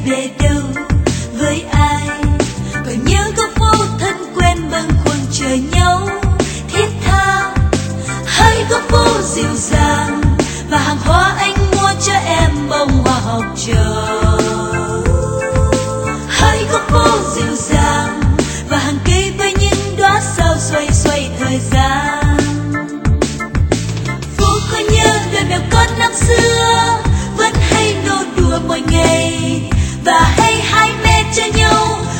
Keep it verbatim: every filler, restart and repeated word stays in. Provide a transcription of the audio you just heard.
về đâu với ai. Còn nhớ góc phố thân quen bâng khuâng chờ nhau thiết tha, hãy góc phố dịu dàng và hàng hoa anh mua cho em bông hoa học trò. Hãy góc phố dịu dàng và hàng cây với những đóa sao xoay xoay thời gian. Phố có nhớ đôi mèo con năm xưa vẫn hay nô đùa mỗi ngày, và hay hai mẹ cho nhau